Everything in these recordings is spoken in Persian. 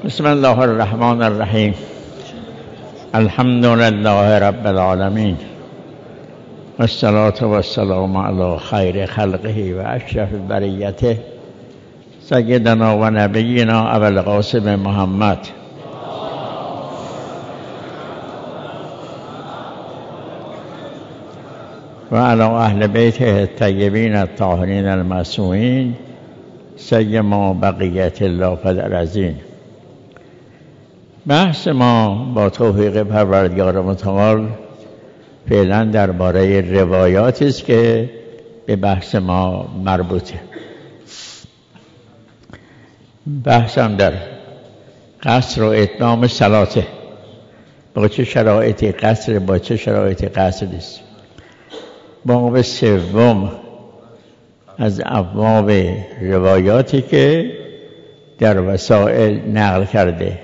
بسم الله الرحمن الرحیم. الحمد لله رب العالمین والصلاة والسلام علی خیر خلقه و اشرف بریته سیدنا و نبینا ابوالقاسم محمد و علی اهل بیته الطیبین الطاهرین المعصومین سیما بقیت الله فی الارضین. بحث ما با توفیق پروردگار متعال فعلا درباره روایاتی است که به بحث ما مربوطه. بحثم در قصر و اتمام صلاته، با چه شرایطی قصر، با چه شرایطی قصر است. باب سوم از ابواب روایاتی که در وسائل نقل کرده.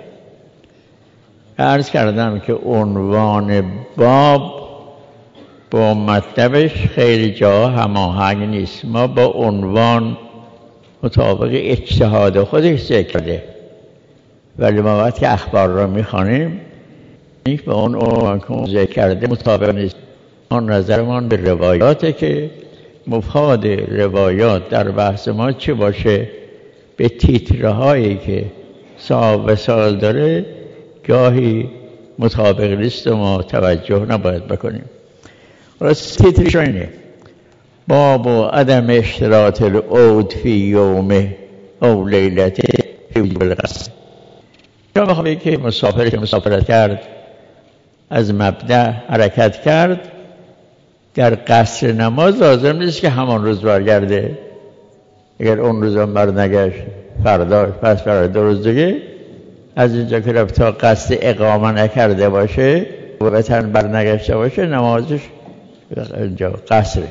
عرض کردم که عنوان باب با مطلبش خیلی جا هماهنگ نیست. ما با عنوان مطابق اجتهاد خودش ذکر کرده، ولی ما وقتی اخبار را میخوانیم این به اون عنوان که ذکر کرده مطابق نیست. آن نظرمان به روایاته که مفاد روایات در بحث ما چه باشه، به تیترهایی که صاحب وسائل داره گاهی مطابق نیست و ما توجه نباید بکنیم. راست تیترش اینه: باب و عدم اشتراط العود فی یوم او لیلت فی وجوب القصر. شما بخواهید که مسافرت کرد، از مبدأ حرکت کرد، در قصر نماز لازم نیست که همان روز برگرده. اگر اون روز هم برنگشت، فردا پس فردا روز دیگه از اینجا که رفت تا قصد اقامه نکرده باشه و به تن برنگشته باشه، نمازش اینجا قصره.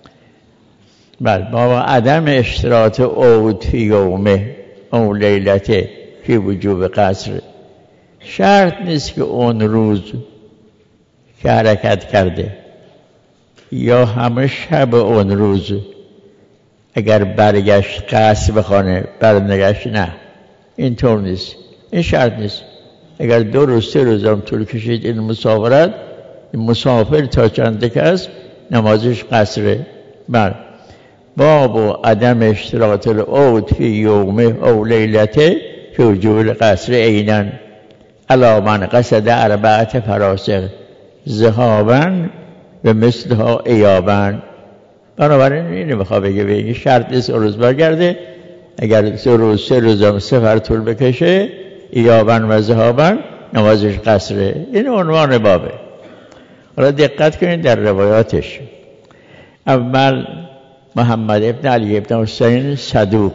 بله، با عدم اشتراط عود فی یومه او لیلته فی وجوب قصر. شرط نیست که اون روز که حرکت کرده یا همه شب اون روز اگر برگشت قصر بخوانه، برنگشت نه، اینطور نیست. این شرط نیست. اگر 2 روز 3 روز هم طول کشید این مسافرت، این مسافر تا چند که است نمازش قصره. بله، باب و عدم اشتراط العود فی یومه او لیلته فی وجوب القصر عینا علی من قصد 4 فراسخ ذهابا و مثلها ایابا. بنابراین اینو میخواد بگه شرط نیست اون روز برگرده. اگر 2 روز 3 روز هم سفر طول بکشه، ایابا و ذهابا نمازش قصره. این عنوان بابه. حالا دقت کنید در روایاتش. اول محمد ابن علی ابن حسین صدوق،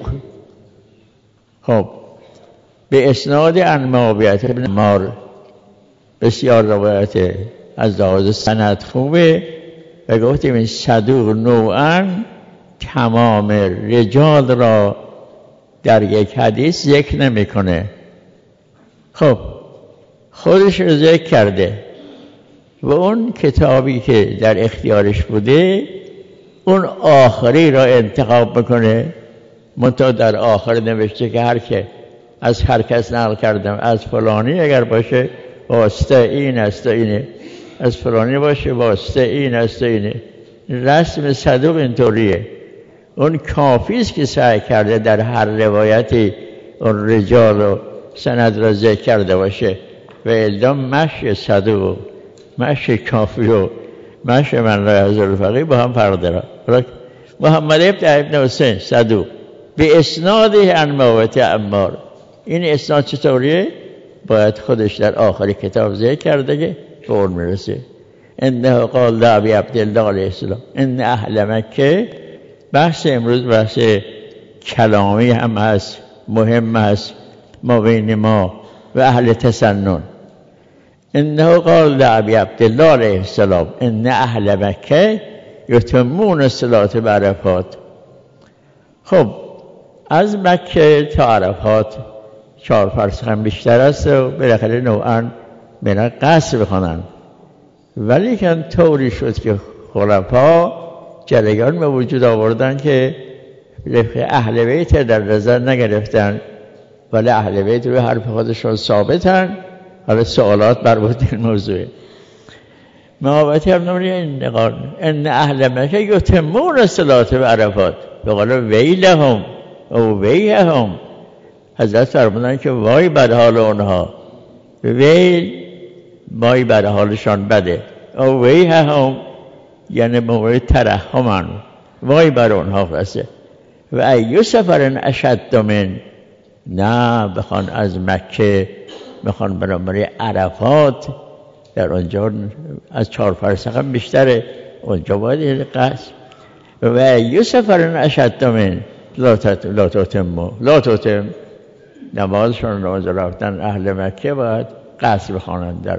خب به اسناد عن معاویه ابن عمار، بسیار روایت از لحاظ سند خوبه و گفتیم این صدوق نوعاً تمام رجال را در یک حدیث ذکر نمیکنه. خب خودش رو ذکر کرده و اون کتابی که در اختیارش بوده اون آخری را انتخاب میکنه. منتها در آخر نوشته که از هر کس نقل کردم، از فلانی اگر باشه واسطه این است و اینه، از فلانی باشه واسطه این است و اینه. رسم صدوق اینطوریه. اون کافی است که سعی کرده در هر روایتی اون رجال و سند را ذکر کرده باشه و الا مشی صدوق، مشی کافی و مشی من لا یحضر الفقیه با هم فرق داره. محمد ابن حسین صدوق به اسناد عن معاویه عمار، این اسناد چطوریه؟ باید خودش در آخر کتاب ذکر کرده که به اون میرسه. انه قال لابی عبدالله علیه السلام ان اهل مکه. بحث امروز بحث کلامی هم هست، مهم هست ما بین ما و اهل تسنن. انه قال لابی عبدالله علیه السلام ان اهل مکه یتمون الصلاة بعرفات. خب از مکه تا عرفات 4 فرسخ هم بیشتر است و بالاخره نوعاً بنا قصر بخوانند، ولی که طوری شد که خلفا جریان به وجود آوردن که اهل بیت در نظر نگرفتن ولی اهل بیت روی حرف خودشون ثابتن. حالا سوالات مربوط به این موضوعه. محابطی هم نمونی این نقال ان اهل مکه یتمون صلاة به عرفات به قول ویلهم او ویهم. حضرت فرمودن که وای بر حال اونها، ویل وای بر حالشان بده، او ویهم یعنی مورد ترحمن، وای بر اونها قصه. و ایو سفرن اشد من، نه بخوان از مکه بخوان برای عرفات، در اونجا از 4 فرسخ هم بیشتره، اونجا باید قصد. و ایو سفرن اشد من لا تتم نمازشون نماز رفتن اهل مکه باید قصد بخوانند در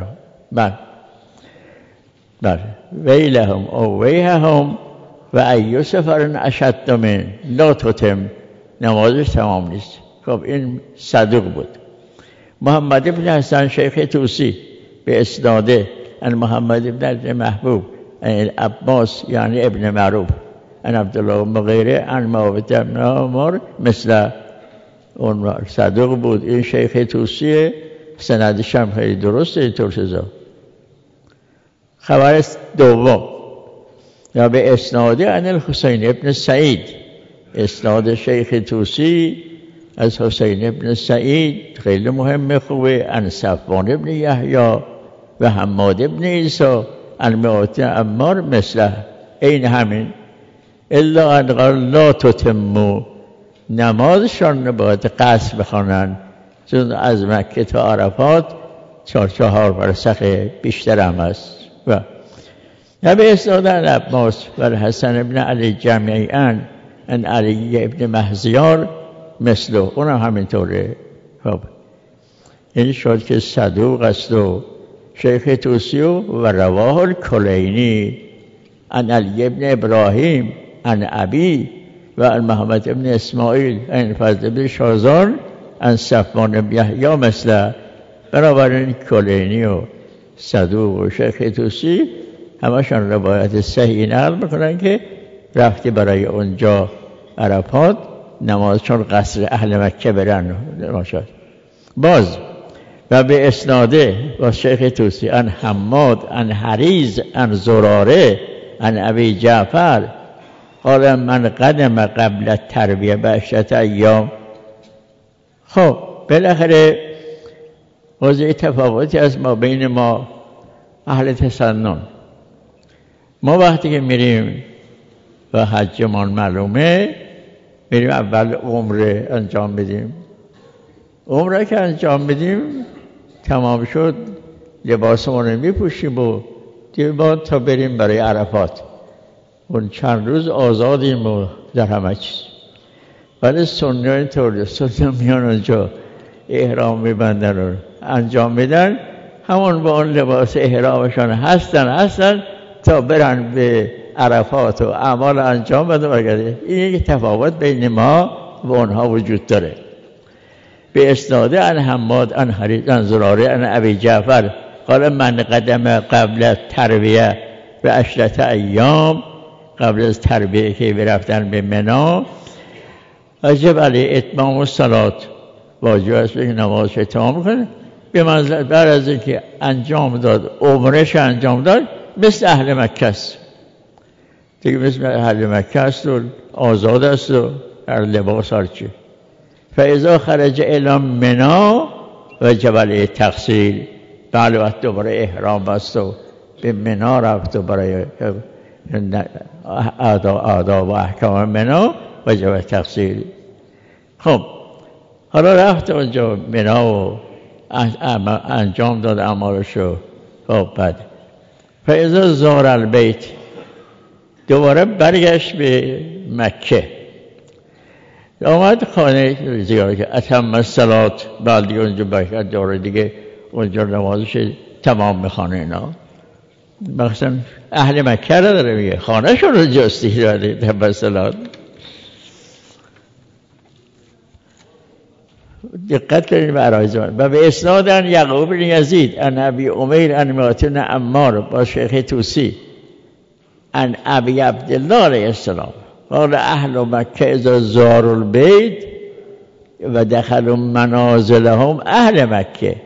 بله ویلهم او ویهم و ایو سفرن اشد من لا تتم نمازش تمام نیست. خب این صدوق بود. محمد ابن حسن شیخ توسی به اسناده ان محمد ابن محبوب ان عباس یعنی ابن معروف ان عبدالله مغیره ان معاویه ابن عمر مثل اون صدوق بود. این شیخ توسیه، سندش هم خیلی درسته. اینطور چیزا. خبر دوم یا به اسناده ان الحسین ابن سعید، اسناد شیخ توسی از حسین ابن سعید خیلی مهمه، خوبه. ان صفوان ابن یحیی و حماد ابن عیسی ان معاویه عمار مثل این همین. الا ان قال لا تتمو نمازشان باید قصر بخوانند، چون از مکه تا عرفات 4 فرسخ بیشتر هم است. و به اسناد عباس و حسن ابن علی جمیعاً ان علی ابن مهزیار مثل اون هم همینطوره. خب این شد که صدوق است و شیخ توسی و رواه الکلینی ان علی ابن ابراهیم ان ابی و ان محمد ابن اسماعیل ان فضل ابن شازان ان صفوان ابن یحیی مثل. بنابراین کلینی و صدوق و شیخ توسی همشان روایت صحیح نقل میکنن که رفتی برای اونجا عرفات نمازشون قصر اهل مکه برن. باز و به اسناده با شیخ توسی ان حماد ان حریز ان زراره ان ابی جعفر قال من قدم قبل تربیه به 10 ایام. خب بالاخره موضوع تفاوتی از ما بین ما اهل تسنن. ما وقتی که میریم و حجمان معلومه میریم اول عمره انجام بدیم. عمره که انجام بدیم تمام شد لباسمون رو میپوشیم و دیگه بعد تا بریم برای عرفات اون چند روز آزادیم و در همه چیز. ولی سنی اینطوره، سنی میان اونجا احرام میبندن و انجام میدن، همون با اون لباس احرامشان هستن تا برن به عرفات و اعمال انجام بدن برگرده. این یک تفاوت بین ما و اونها وجود داره. به اسناده ان حماد ان حریز ان زراره ان ابی جعفر قال من قدم قبل تربیه به 10 ایام، قبل از تربیه که برفتن به منی واجب علی اتمام الصلات، واجب است که نمازش تمام کنه. به منزل بعد از اینکه انجام داد عمرش انجام داد مثل اهل مکه است دیگه، مثل اهل مکه است و آزاد است و هر لباس هرچی. فاذا خرج الی منی وجب علیه تغسیل، بله وقت دوباره احرام بست و به منی رفت و برای آداب و احکام منی وجب تغسیل. خب حالا رفت اونجا منی و انجام داد اعمالشو. خب بعد فاذا زار البیت دوباره برگشت به مکه، آمد خانه زیاره که اتم الصلات، بعد دیگه اونجا برگشت دوباره دیگه اونجا نمازش تمام میخوانه. اینا مثلا اهل مکه رو داره میگه، خانه شون رو جستی داره اتم الصلات. دقت کنید به عرایض من. و به اسناد ان یعقوب بن یزید ان ابی امیر ان معاویه عمار با شیخ توسی ان ابی عبدالله علیه السلام قال اهل مکه اذا زاروا البیت و دخلوا منازلهم اهل مکه،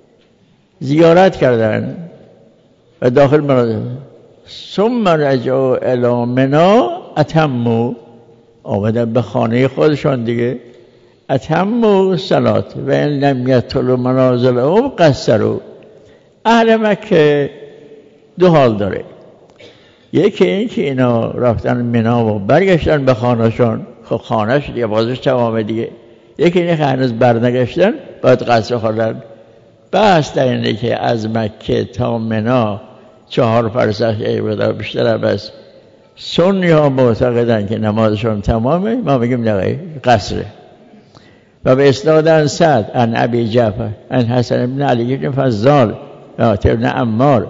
زیارت کردن و داخل منازل. ثم رجعوا الی منی اتموا، آمدن به خانه خودشان دیگه، اتموا صلات و ان لم یدخلوا منازلهم قصروا. اهل مکه دو حال داره، یکی این که اینا رفتن منی و برگشتن به خانهشان، خب خانهش دیگه بازش تمامه دیگه. یکی اینه که هنوز برنگشتن باید قصر خوردن. بحث در اینه که از مکه تا منی 4 فرسخ بیشتر هم بس. سنی ها معتقدن که نمازشون تمامه، ما میگیم نه قصره. و به اسناد عن سعد عن ابی جعفر عن حسن بن علی بن فضال ابن عمار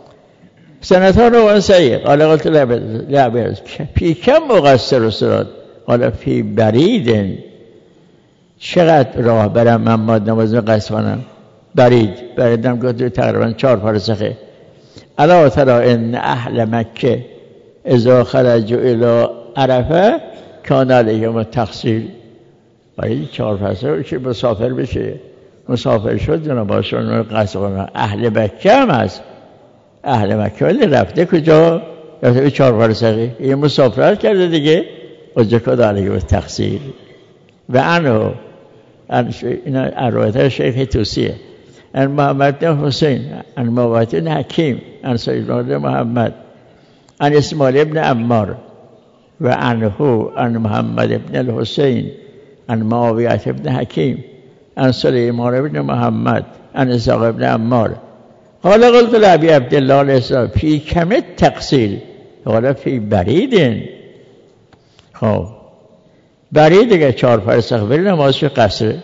سنتها روان صحیح. قال قلت لعبه فی کم مقصر الصلات؟ قال فی برید. چقدر راه برم من باید نماز قصر کنم؟ بریدم گفت تقریبا 4 فرسخه. الا تری ان اهل مکه اذا خرجوا الى عرفه کان علیهم التقصیر. برای 4 فرسخه که مسافر بشه، مسافر شد نمازشون قصر کنن. اهل مکه هم هست، اهل مکه ولی رفته کجا؟ رفته به 4 فرسخه، این مسافرت کرده دیگه، اونجا کان علیهم التقصیر. و عنه این روایت شیخ توسیه ان محمد بن حسین ان مواد بن حکیم ان سید بن محمد ان اسماعیل بن عمار و عنه ان محمد بن الحسین ان معاویه بن حکیم ان سلیمان بن محمد ان اسحاق بن عمار. قال قلت لابی عبدالله الاسلام فی کم التقصیر؟ قال فی برید. خب برید دیگه 4 فرسخ ولی نمازش قصره.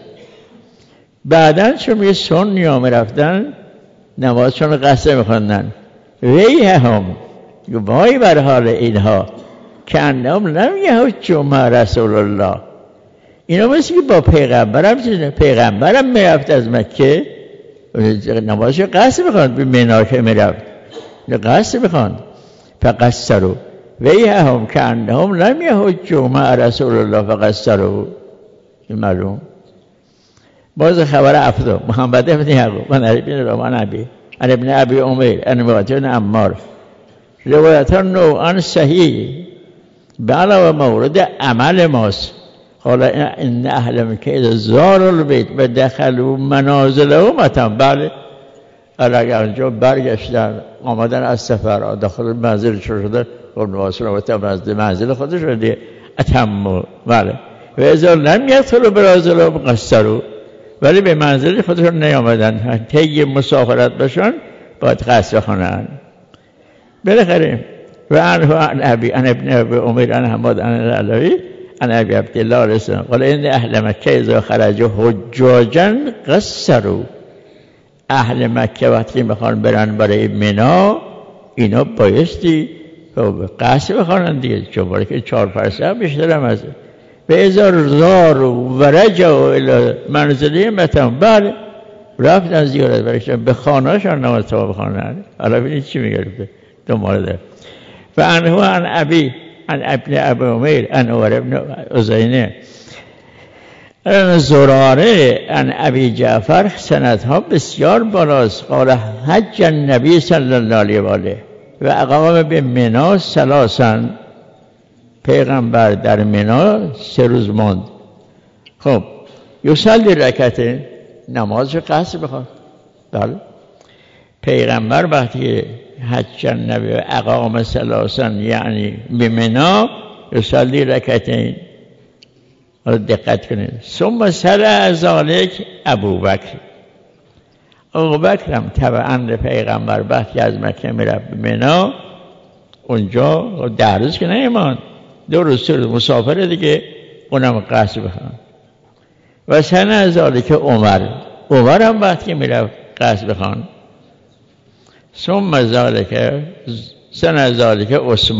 بعدن چون میگه سنی ها میرفتن نمازشون قصر میخوندن. ویهم، وای بر حال اینها که انهم لم یحجوا مع رسول الله. اینا مثل که با پیغمبرم میرفت از مکه نمازش قصر میخوند، به منی که میرفت قصر میخوند. فقصروا ویهم که انهم لم یحجوا مع رسول الله فقصروا. این معلوم. باز خبر افضل محمد بن یعقوب من ابن رومان ابی ان ابن ابی امیر ان مواد عمار. روایتان نوعان صحیح علاوه مورد عمل ماست. قال ان اهل مکه زاروا البیت و دخلوا منازلهم اتم. بله اگر اونجا برگشتن آمدن از سفر داخل منزل شدن و نماز رو منزل خودش رو دیگه اتم. بله و اذا لم یدخلوا منازلهم قصروا، ولی به منزل خودشون نیامدن، طی مسافرت بشن باید قصر کنن. بالاخره و عن ابن ابی امیر عن حماد عن العلوی عن ابی عبدالله علیه السلام قال ان اهل مکه اذا خرجوا حجاجا قصروا. اهل مکه وقتی میخوان برن برای منی اینا بایستی قصر بخوانن دیگه، چون برای که 4 فرسخ بیشتر هم هست. به ازار زاروا و رجعوا الی منزلهم اتم. بله رفتن زیارت برشتن به خانه‌شان نماز تمام بخوانن. حالا ببینید چی میگه دو مورد. و عنه عن ابی عن ابن ابی امیر عن عمر ابن عزینه عن زراره عن ابی جعفر سندها بسیار بالاست. قال حج النبی صلی الله علیه و آله و اقام به منی ثلاثا. پیغمبر در منی 3 روز ماند. خب یصلی رکعتین، نمازش قصر بخواد. بله پیغمبر وقتی حج النبی و اقام ثلاثا یعنی به منی یصلی رکعتین. دقت کنید. ثم سر ذالک ابوبکر. ابوبکر هم تبعاً پیغمبر وقتی از مکه میرفت به منی اونجا 10 روز که نمیماند، 2 روز 3 روز مسافر دیگه، اونم قصر بخوان. و سن ذالک عمر هم وقتی میرفت قصر بخوان. ثم ذالک سن ذالک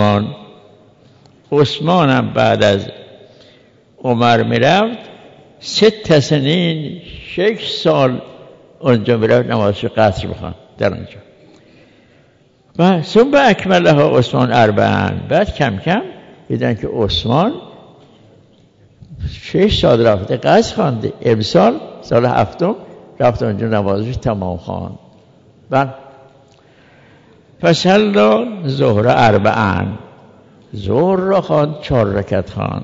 عثمان هم بعد از عمر میرفت 6 سنین 6 سال اونجا میرفت نمازش قصر بخوان در اونجا. و ثم اکملها عثمان 4. بعد کم کم دیدن که عثمان 6 سال رفته قصر خوانده، امسال سال 7 رفته اونجا نمازش تمام خواند. بعد فصلی ظهر 4 ظهر را خواند، 4 رکعت خواند.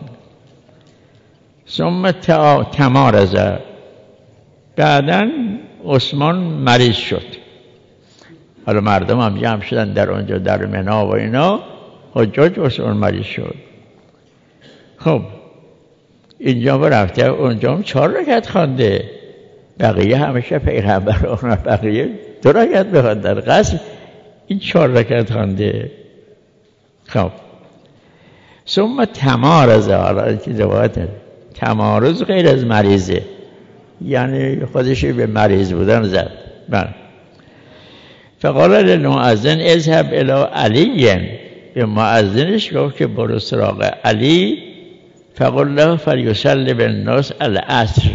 ثم تمارض، بعداً عثمان مریض شد. حالا مردم هم جمع شدن در اونجا در منا و اینا، حجاج عثمان مریض شد. خب اینجا رفته اونجا هم 4 رکعت خوانده، بقیه همیشه پیغمبران، بقیه 2 رکعت بخواندن قصر، این 4 رکعت خوانده. خب ثم تمارض، حالا که روایت تمارض غیر از مریضه، یعنی خودش به مریض بودن زد. بله. فقال للمؤذن اذهب الى علی، به مؤذنش گفت که برو سراغ علی. فقال له فلیصلی بالناس العصر،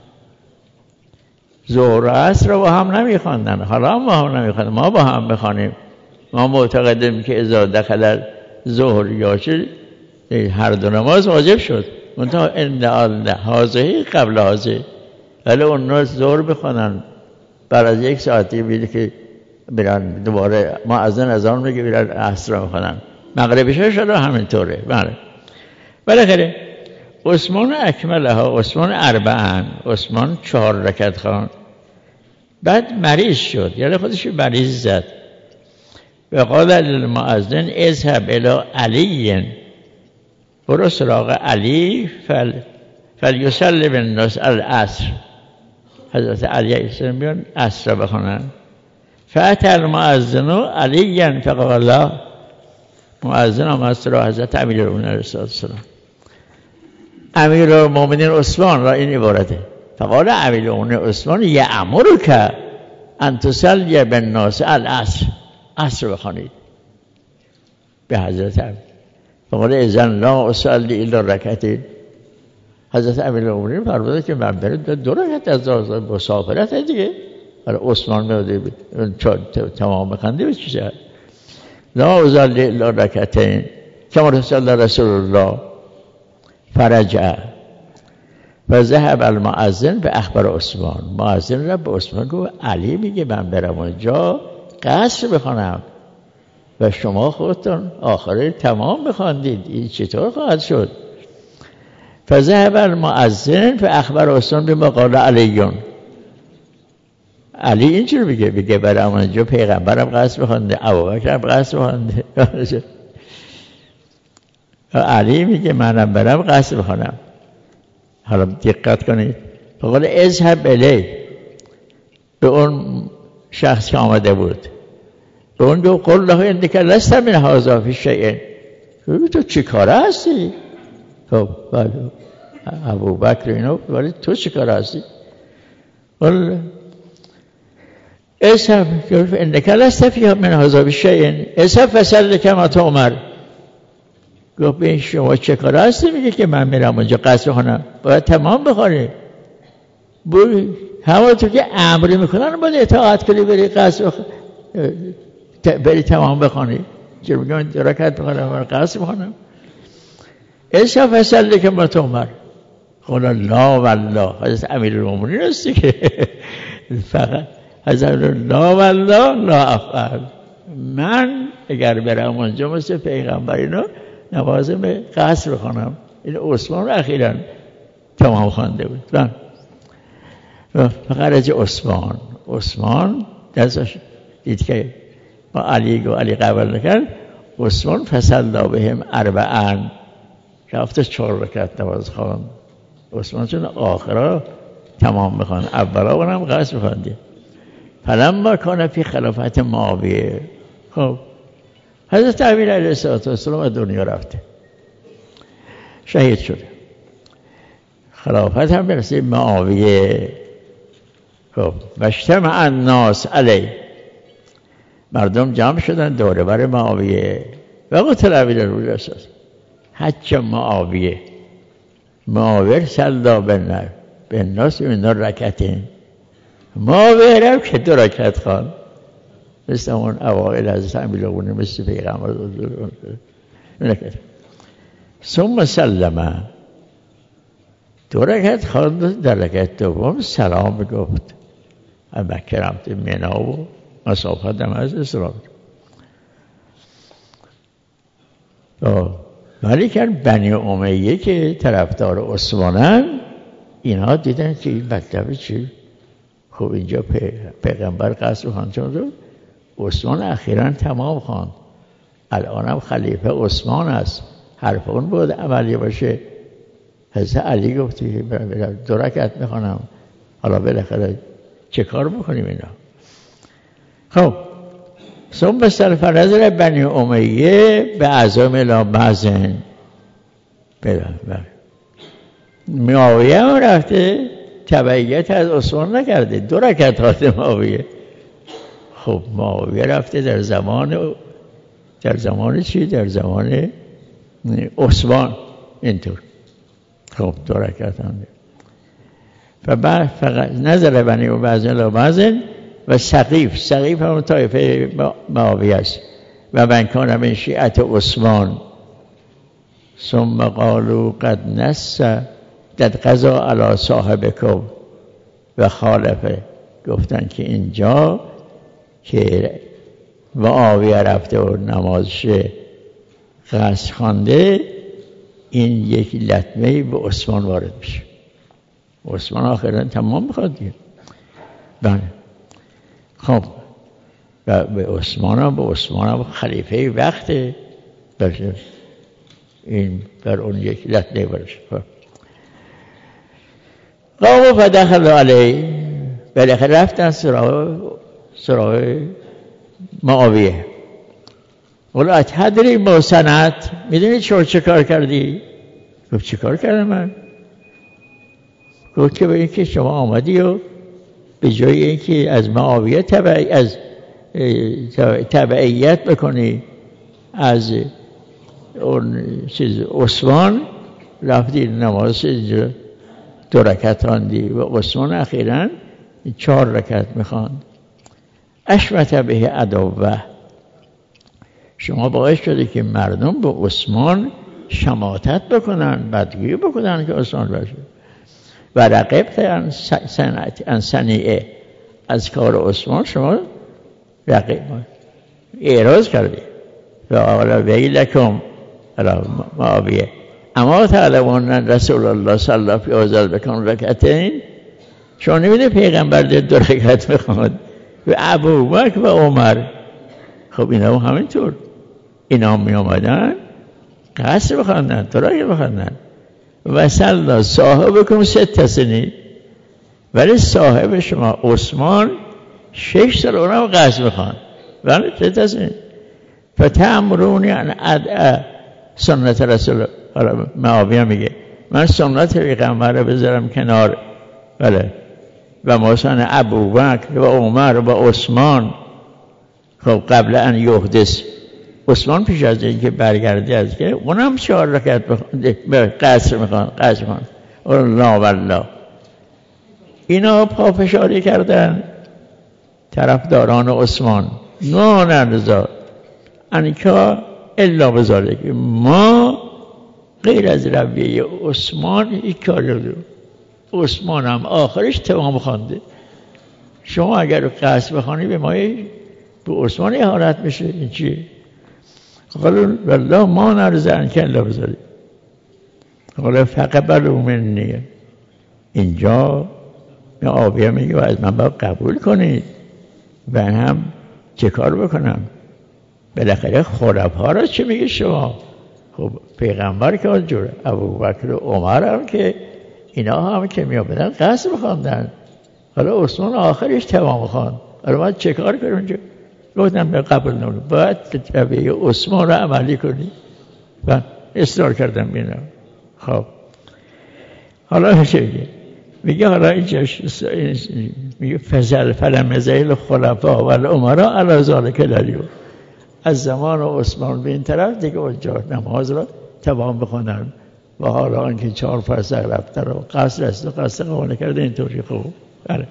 ظهر و عصر رو با هم نمیخواندن، حالا هم با هم نمیخواندن، ما با هم بخوانیم. ما معتقدیم که اذا دخل ظهر یا چه هر دو نماز واجب شد، منتها ان هذه قبل هذه، ولی اون ناس ظهر بخونن بعد از 1 ساعتی بیده که برن دوباره مؤذن اذان میگه برن عصر رو بخونن، مغربش شده همینطوره. بله. بالاخره عثمان اکملها، عثمان 4، عثمان 4 رکعت خواند. بعد مریض شد، یعنی خودش مریض زد. و قال للمؤذن اذهب الى علی، برو سراغ علی. فلیصلی بالناس العصر، حضرت علی السلام بیان عصر بخونن. فأتى المؤذن علی فقال، مؤذن آمد سراغ حضرت امیرالمؤمنین علیه السلام. امیرالمؤمنین عثمان را این عبارته. فقال امیرالمؤمنین عثمان یأمرک ان تصلی بالناس العصر، عصر بخوانید به حضرت امیر. فقال اذن لا اصلی الا رکعتین، حضرت امیرالمؤمنین فرمود که من برم 2 رکعت از مسافرت دیگه. حالا عثمان میاد تمام بخونده به چی شد؟ لا اصلی الا رکعتین کما رسول رسول الله. فرجع و ذهب المؤذن به اخبر عثمان، مؤذن را به عثمان گفت علی میگه من برم اونجا قصر بخونم و شما خودتون آخره تمام بخواندید، این چطور خواهد شد؟ فذهب المؤذن فاخبر عثمان بما قال علیون، علی اینجور میگه برم اونجا پیغمبرم قصر بخونده، ابوبکرم قصر بخونده، علی میگه منم برم قصر بخونم. حالا دقت کنید. فقال اذهب الیه، به اون شخص که آمده بود به اون گفت قل له انک لست من هذا فی شیء، تو چی کاره هستی؟ خب ابوبکر اینو، ولی تو چی کاره هستی؟ قل اذهب انک لست فی من هذا فی شیء اذهب فصلی کما تؤمر. گفت به شما چه کاره هستی؟ میگه که من میرم اونجا قصر بخونم، باید تمام بخونی. همونطور که امر میکنن باید اطاعت کنی، بری قصر بری تمام بخونی. چرا میگم 2 رکعت بخونم قصر بخونم؟ ایسا فصلی که ما تؤمر. قال لا والله، حضرت امیرالمؤمنین هستی که فقط حضرت لا والله لا افعل، من اگر برم اونجا مثل پیغمبر اینا نوازم قصر بخونم. این عثمان رو اخیراً تمام خوانده بود. فقط عثمان دستش دید که با علی گو علی قبل نکرد، عثمان فصلی بهم 4 رفته 4 رکعت نماز خواند. عثمان چون آخرا تمام بخوان، اولا اونم قصر بخونده. فلما کان فی خلافت معاویه، خب حضرت امیر علیه السلام از دنیا رفته، شهید شده، خلافت هم برسید معاویه. خب اجتمع الناس علیه، مردم جمع شدن دوره بر معاویه. و قتل امیرالمؤمنین حج معاویه صلی بالناس من رکعتین، معاویه که 2 رکعت خواند، مثل اون اوائل حضرت امیرالمؤمنین، مثل پیغمبر. ثم سلم، 2 رکعت خواند، در رکعت دوم سلام گفت. مکه رفت منا و مسافت هم از اسرائیل. ولی که بنی امیه که طرفدار عثمانن، اینا دیدن که این مطلب چی؟ خب اینجا پیغمبر قصر خواند، چون عثمان اخیراً تمام خواند، الان هم خلیفه عثمان است، حرف اون بود عملی باشه. حضرت علی گفتی 2 رکعت میخوانم، حالا بالاخره چه کار میکنیم اینا؟ خب ثم بسرف نظر بنی امیه به اعظام الی بعضن. معاویه هم رفته تبعیت از عثمان نکرده، 2 رکعت خواند معاویه. خب معاویه رفته در زمان چی؟ در زمان عثمان اینطور. خب 2 رکعت خواند. فقط نظر بنی و بعضن الی بعضن و سقیف هم طایفه معاویه است. و من کان من شیعت عثمان ثم قالوا قد نص قد قضا علی صاحبکم و خالفه. گفتن که اینجا که معاویه رفته و نمازش قصر خوانده، این یک لطمه به عثمان وارد میشه. عثمان آخرا تمام میخواد دیگه. بله. خب به عثمان خلیفه وقته باشه، این بر اون یک لطمه باشه. قام فدخل علیه، بالاخره رفتن سراغ معاویه. ولی تدری با سنت، میدونی چه کار کردی؟ گفت چه کار کردم من؟ گفت که به اینکه شما آمدی و به جای اینکه از معاویه تبعیت بکنی از اون چیز عثمان، رفتی نماز 2 رکعت خواندی و عثمان اخیراً 4 رکعت میخواند. اشمت به عدوه، شما باعث شده که مردم به عثمان شماتت بکنن، بدگویی بکنن که عثمان باشه. و رقبت ان صنیعه، از کار عثمان شما اعراض کردی. و آقا ویلکم علی معاویه اما تعلمون رسول الله صلی الله علیه و آله بکن رکعتین، شما نمیده پیغمبر 2 رکعت میخواند و ابوبکر و عمر. خب اینا هم همینطور، اینا می آمدن قصر بخواندن، 2 رکعت بخواندن. و صلی صاحبکم 6 سنین، ولی صاحب شما عثمان 6 سال اونم قصر بخواند، ولی 6 سنین. فتأمرونی ان ادع سنت رسول. حالا معاویه میگه من سنت پیغمبر رو بذارم کنار، بله، و مثلا ابوبکر و عمر و عثمان. خب قبل ان یحدث، عثمان پیش از اینکه برگرده از که اونم 4 رکعت قصر میخوان. الله والله. اینا پافشاری کردن طرفداران عثمان، نه نرزا انکا الا بذالک، ما غیر از رویه عثمان یک کار نداریم. عثمان هم آخرش تمام خوانده، شما اگر قصر بخوانی به ما به عثمان اهانت میشه. این چیه؟ قالوا والله ما نرضى عنك الا بذلك. قال فقبلوا مني. اینجا معاویه میگه از من باید قبول کنید. من هم چه کار بکنم؟ بالاخره خلفا را چه میگه شما؟ خب پیغمبر که اونجوره، ابوبکر و عمر هم که اینا هم که میامدن قصر بخواندن، حالا عثمان آخرش تمام خواند. حالا باید چه کار کنیم اونجا؟ گفتم به قبول نمونه، باید تبعیه عثمان را عملی کنی. و اصرار کردم بینا. خب حالا چه میگه حالا اینجا میگه فزل فلم زیل خلفا و الامرا علی ذلک الیوم، از زمان عثمان به این طرف دیگه اونجا نماز را تمام بخونن و حالا آنکه 4 فرسخ رفتن و قصر است و قصر قوانه کرده اینطوری. خوب بله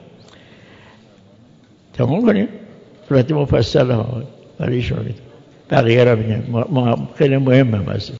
تمام کنیم. البته مفصل ها برای شما بقیه را بگیم، خیلی مهم هم هست.